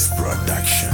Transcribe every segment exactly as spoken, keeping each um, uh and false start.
Best Production.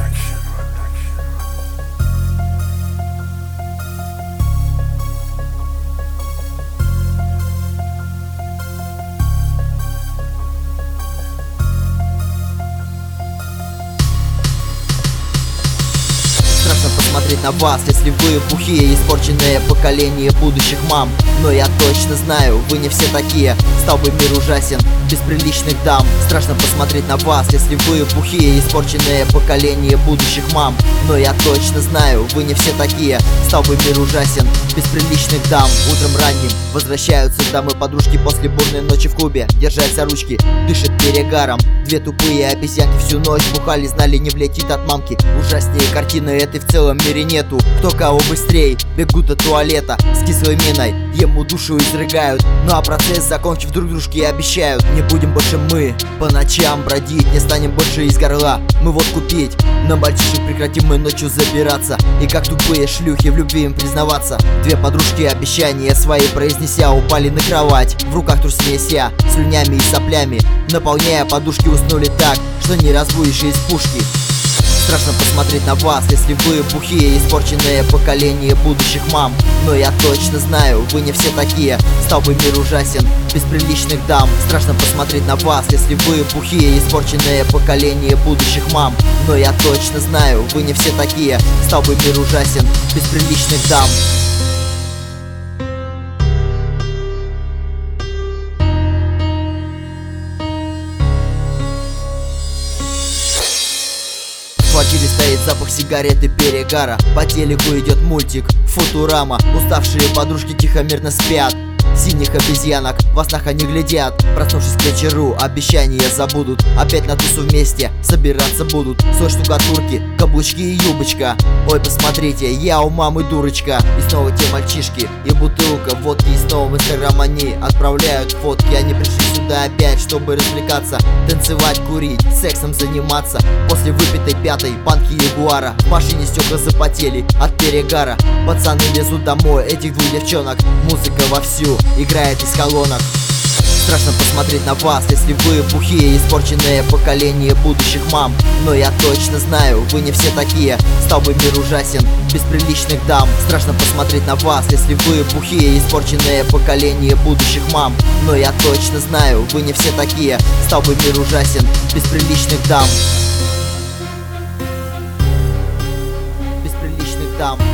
Страшно посмотреть на вас, если вы бухие, испорченное поколение будущих мам. Но я точно знаю, вы не все такие. Стал бы мир ужасен без приличных дам. Страшно посмотреть на вас, если вы бухие, испорченное поколение будущих мам. Но я точно знаю, вы не все такие. Стал бы мир ужасен без приличных дам. Утром ранним возвращаются дамы-подружки после бурной ночи в клубе. Держать за ручки, дышат перегаром. Две тупые обезьянки всю ночь бухали, знали, не влетит от мамки. Ужаснее картины этой в целом мире нету. Кто кого быстрее, бегут от туалета с кислой миной, ему душу изрыгают. Ну а процесс закончив, друг дружке обещают: не будем больше мы по ночам бродить, не станем больше из горла мы водку пить. На мальчишек прекратим мы ночью забираться, и как тупые шлюхи в любви им признаваться. Две подружки обещания свои произнеся упали на кровать, в руках трусные ся, слюнями и соплями, наполняя подушки, уснули так, что не разбудишь из пушки. Страшно посмотреть на вас, если вы бухие, испорченное поколение будущих мам. Но я точно знаю, вы не все такие. Стал бы мир ужасен без приличных дам. Страшно посмотреть на вас, если вы бухие, испорченное поколение будущих мам. Но я точно знаю, вы не все такие. Стал бы мир ужасен без приличных дам. В квартире стоит запах сигареты, перегара. По телеку идет мультик Футурама. Уставшие подружки тихо мирно спят. Синих обезьянок во снах они глядят. Проснувшись к вечеру, обещания забудут. Опять на тусу вместе собираться будут. Соль, штукатурки, каблучки и юбочка. Ой, посмотрите, я у мамы дурочка. И снова те мальчишки и бутылка водки. И снова в инстаграм они отправляют фотки. Они пришли сюда опять, чтобы развлекаться, танцевать, курить, сексом заниматься. После выпитой пятой банки ягуара в машине стекла запотели от перегара. Пацаны везут домой этих двух девчонок. Музыка вовсю играет из колонок. Страшно посмотреть на вас, если вы бухие, испорченное поколение будущих мам. Но я точно знаю, вы не все такие. Стал бы мир ужасен без приличных дам. Страшно посмотреть на вас, если вы бухие, испорченное поколение будущих мам. Но я точно знаю, вы не все такие. Стал бы мир ужасен без приличных дам. Без приличных дам.